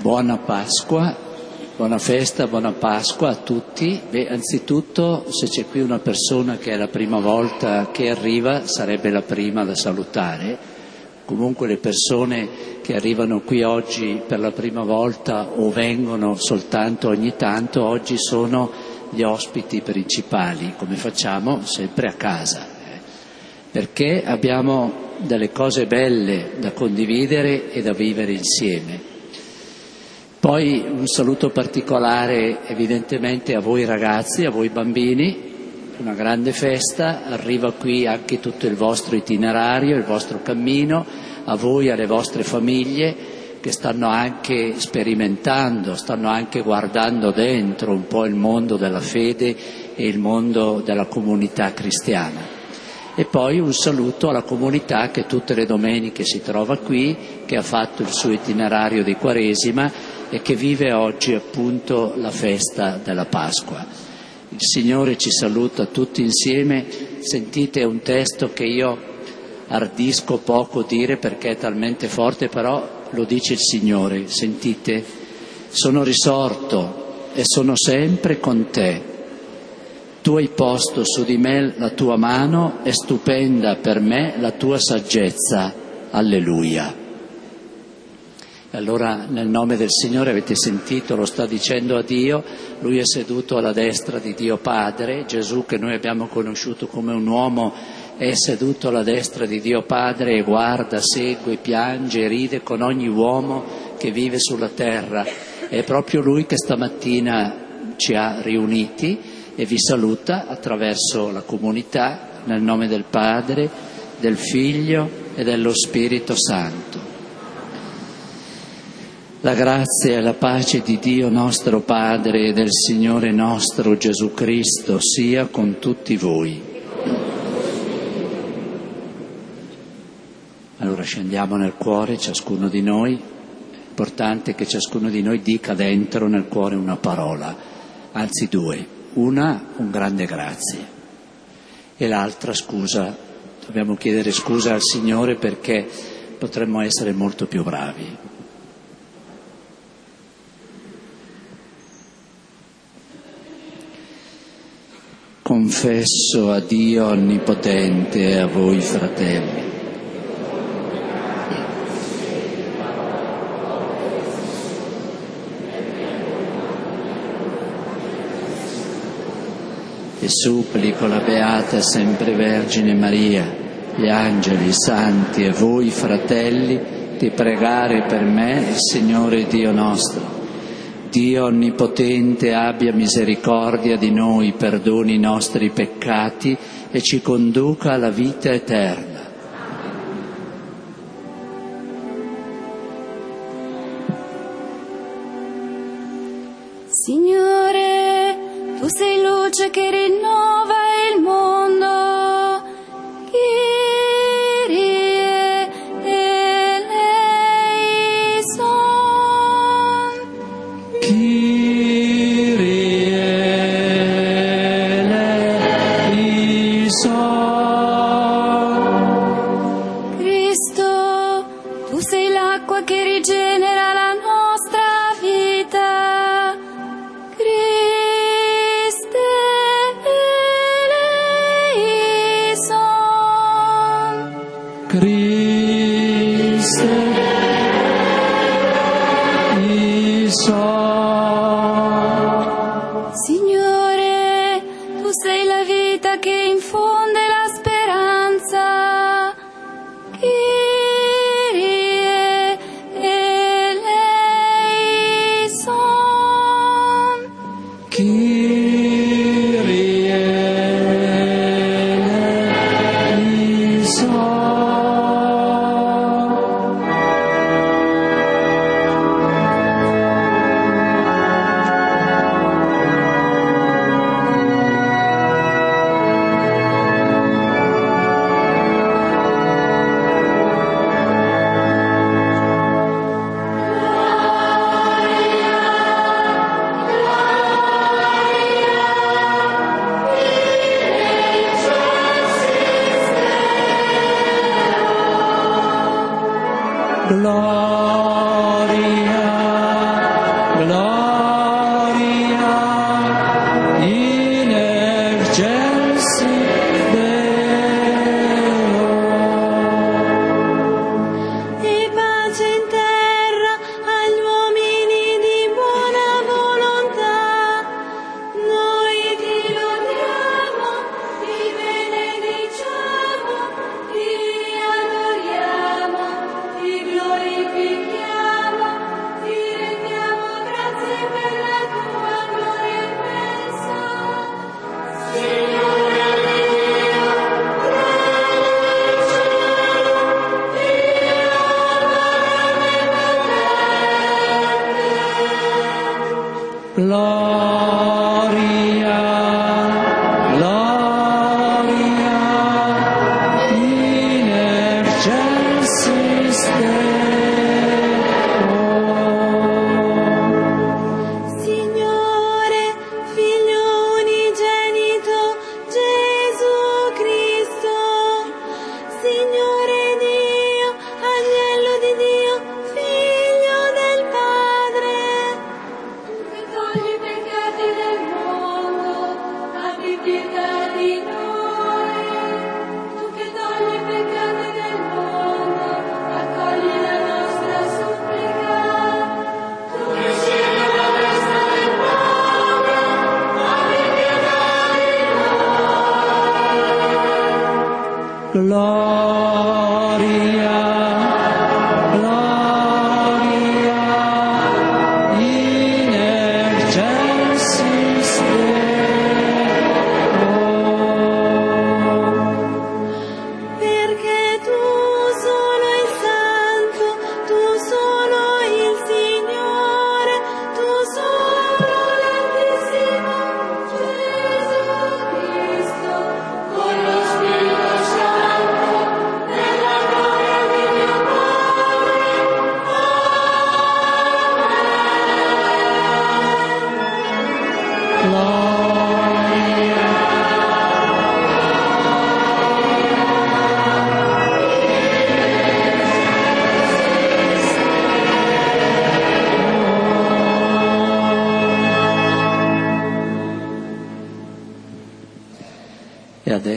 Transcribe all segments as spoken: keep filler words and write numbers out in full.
Buona Pasqua, buona festa, buona Pasqua a tutti. Beh, anzitutto, se c'è qui una persona che è la prima volta che arriva, sarebbe la prima da salutare. Comunque le persone che arrivano qui oggi per la prima volta o vengono soltanto ogni tanto, oggi sono gli ospiti principali, come facciamo sempre a casa, eh? Perché abbiamo delle cose belle da condividere e da vivere insieme. Poi un saluto particolare evidentemente a voi ragazzi, a voi bambini, una grande festa, arriva qui anche tutto il vostro itinerario, il vostro cammino, a voi, alle vostre famiglie che stanno anche sperimentando, stanno anche guardando dentro un po' il mondo della fede e il mondo della comunità cristiana. E poi un saluto alla comunità che tutte le domeniche si trova qui, che ha fatto il suo itinerario di Quaresima e che vive oggi appunto la festa della Pasqua. Il Signore ci saluta tutti insieme. Sentite un testo che io ardisco poco dire perché è talmente forte, però lo dice il Signore. Sentite: sono risorto e sono sempre con te. Tu hai posto su di me la tua mano, è stupenda per me la tua saggezza. Alleluia. E allora nel nome del Signore, avete sentito, lo sta dicendo a Dio, Lui è seduto alla destra di Dio Padre, Gesù che noi abbiamo conosciuto come un uomo è seduto alla destra di Dio Padre e guarda, segue, piange, ride con ogni uomo che vive sulla terra. È proprio Lui che stamattina ci ha riuniti e vi saluta attraverso la comunità nel nome del Padre, del Figlio e dello Spirito Santo. La grazia e la pace di Dio nostro Padre e del Signore nostro Gesù Cristo sia con tutti voi. Allora scendiamo nel cuore, ciascuno di noi. È importante che ciascuno di noi dica dentro nel cuore una parola, anzi due. Una, un grande grazie, e l'altra scusa. Dobbiamo chiedere scusa al Signore perché potremmo essere molto più bravi. Confesso a Dio Onnipotente e a voi fratelli e supplico la Beata Sempre Vergine Maria, gli angeli, i santi e voi fratelli di pregare per me il Signore Dio nostro. Dio Onnipotente abbia misericordia di noi, perdoni i nostri peccati e ci conduca alla vita eterna. Signore, tu sei luce che rinnova il mondo. Kyrie eleison. Kyrie eleison. Cristo, tu sei l'acqua che rigenera la nostra vita. Christe eleison. Christe eleison. Signore, tu sei la vita che infonde la speranza. Kyrie eleison. Kyrie eleison. Gloria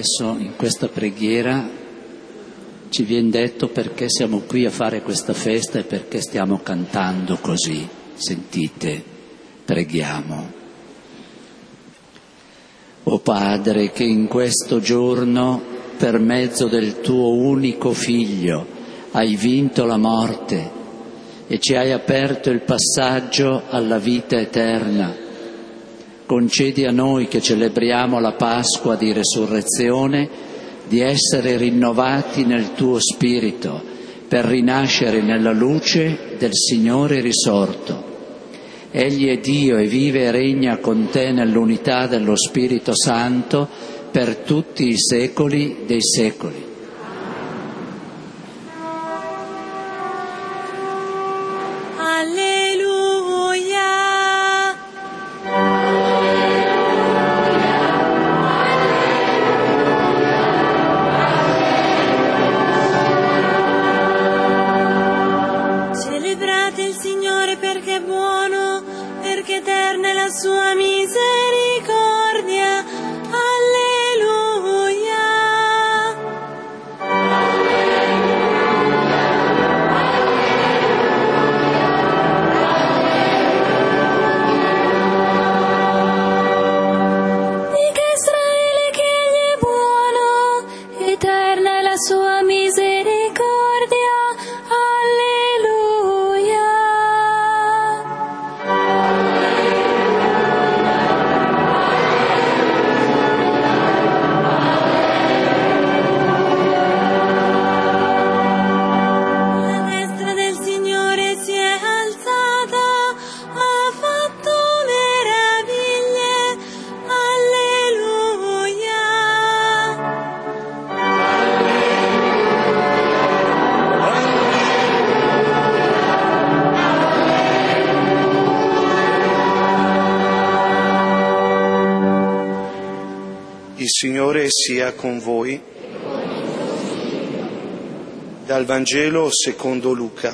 adesso in questa preghiera ci viene detto perché siamo qui a fare questa festa e perché stiamo cantando così. Sentite, preghiamo. O Padre, che in questo giorno, per mezzo del tuo unico Figlio, hai vinto la morte e ci hai aperto il passaggio alla vita eterna, concedi a noi che celebriamo la Pasqua di Resurrezione di essere rinnovati nel tuo Spirito per rinascere nella luce del Signore risorto. Egli è Dio e vive e regna con te nell'unità dello Spirito Santo per tutti i secoli dei secoli. Signore sia con voi. Dal Vangelo secondo Luca.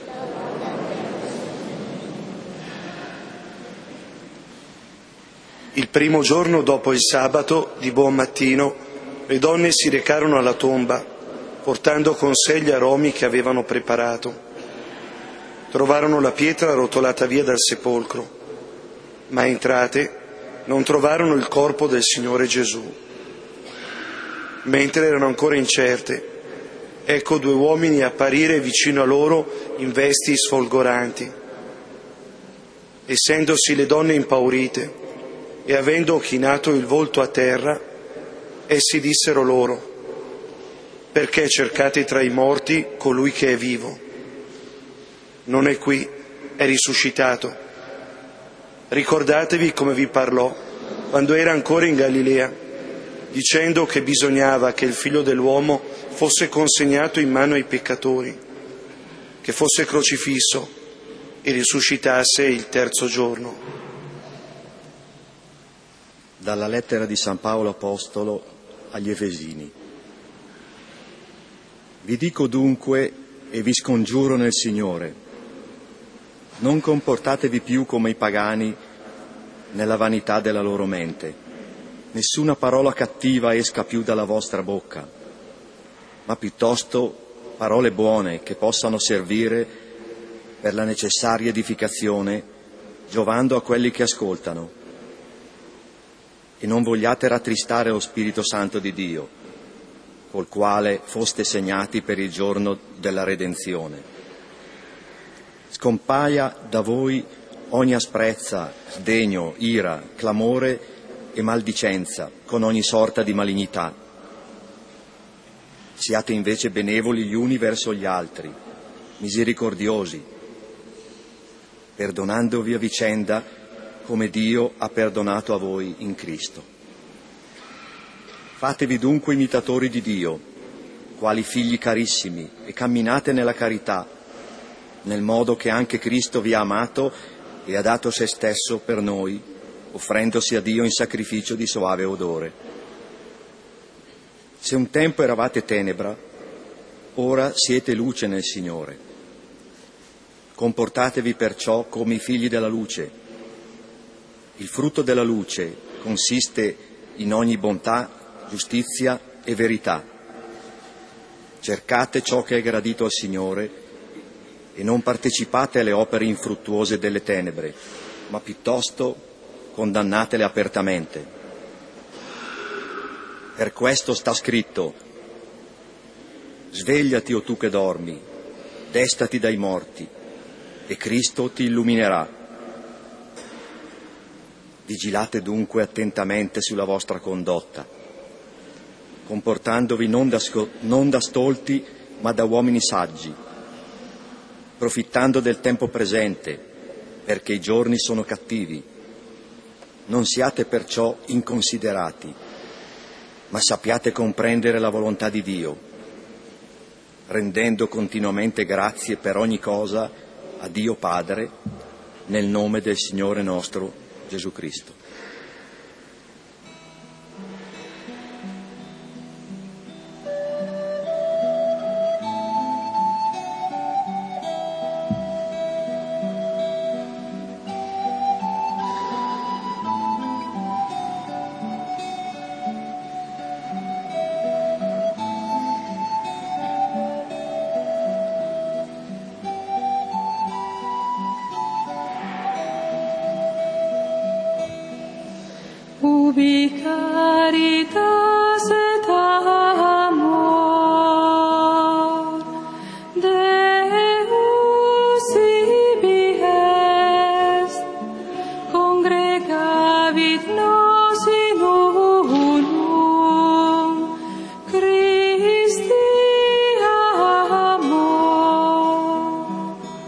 Il primo giorno dopo il sabato, di buon mattino, le donne si recarono alla tomba, portando con sé gli aromi che avevano preparato. Trovarono la pietra rotolata via dal sepolcro, ma entrate non trovarono il corpo del Signore Gesù. Mentre erano ancora incerte, ecco due uomini apparire vicino a loro in vesti sfolgoranti. Essendosi le donne impaurite e avendo chinato il volto a terra, essi dissero loro: perché cercate tra i morti colui che è vivo? Non è qui, è risuscitato. Ricordatevi come vi parlò quando era ancora in Galilea, dicendo che bisognava che il Figlio dell'uomo fosse consegnato in mano ai peccatori, che fosse crocifisso e risuscitasse il terzo giorno. Dalla lettera di San Paolo Apostolo agli Efesini. Vi dico dunque e vi scongiuro nel Signore: non comportatevi più come i pagani nella vanità della loro mente. Nessuna parola cattiva esca più dalla vostra bocca, ma piuttosto parole buone che possano servire per la necessaria edificazione, giovando a quelli che ascoltano. E non vogliate rattristare lo Spirito Santo di Dio, col quale foste segnati per il giorno della redenzione. Scompaia da voi ogni asprezza, sdegno, ira, clamore e maldicenza, con ogni sorta di malignità. Siate invece benevoli gli uni verso gli altri, misericordiosi, perdonandovi a vicenda come Dio ha perdonato a voi in Cristo. Fatevi dunque imitatori di Dio, quali figli carissimi, e camminate nella carità, nel modo che anche Cristo vi ha amato e ha dato se stesso per noi, offrendosi a Dio in sacrificio di soave odore. Se un tempo eravate tenebra, ora siete luce nel Signore. Comportatevi perciò come i figli della luce. Il frutto della luce consiste in ogni bontà, giustizia e verità. Cercate ciò che è gradito al Signore e non partecipate alle opere infruttuose delle tenebre, ma piuttosto condannatele apertamente. Per questo sta scritto: svegliati, o tu che dormi, destati dai morti, e Cristo ti illuminerà. Vigilate dunque attentamente sulla vostra condotta, comportandovi non da, sco- non da stolti, ma da uomini saggi, profittando del tempo presente, perché i giorni sono cattivi. Non siate perciò inconsiderati, ma sappiate comprendere la volontà di Dio, rendendo continuamente grazie per ogni cosa a Dio Padre, nel nome del Signore nostro Gesù Cristo. Ubi caritas et amor, Deus ibi est, congregavit nos in unum, Christi amor.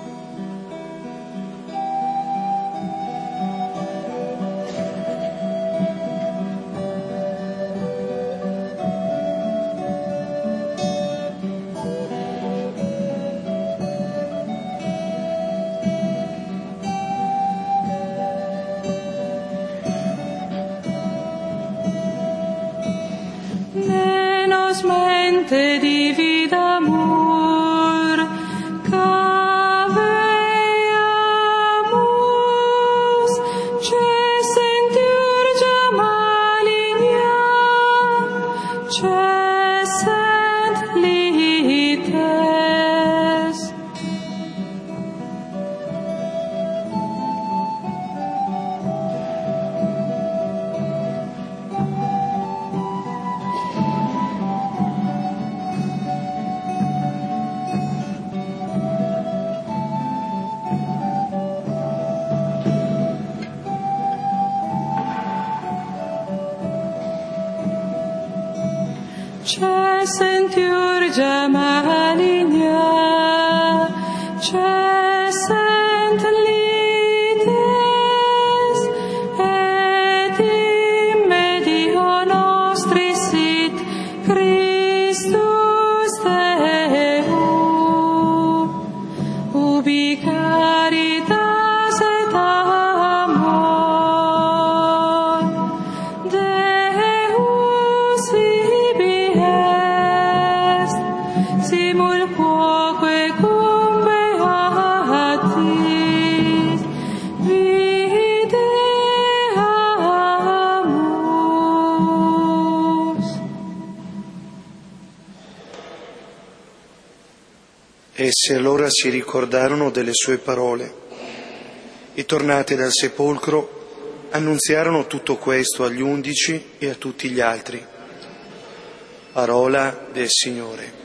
Ne nos mente dividamur, caveamus, cessentiur maligna, cessent lites. Cessentiur maligna, cessent lites, et in medio nostris sit Christus Deum, ubi caritas et amor, Deus ibi est, simul quoque cum beatis videamus. Essi allora si ricordarono delle sue parole e, tornati dal sepolcro, annunziarono tutto questo agli undici e a tutti gli altri. Parola del Signore.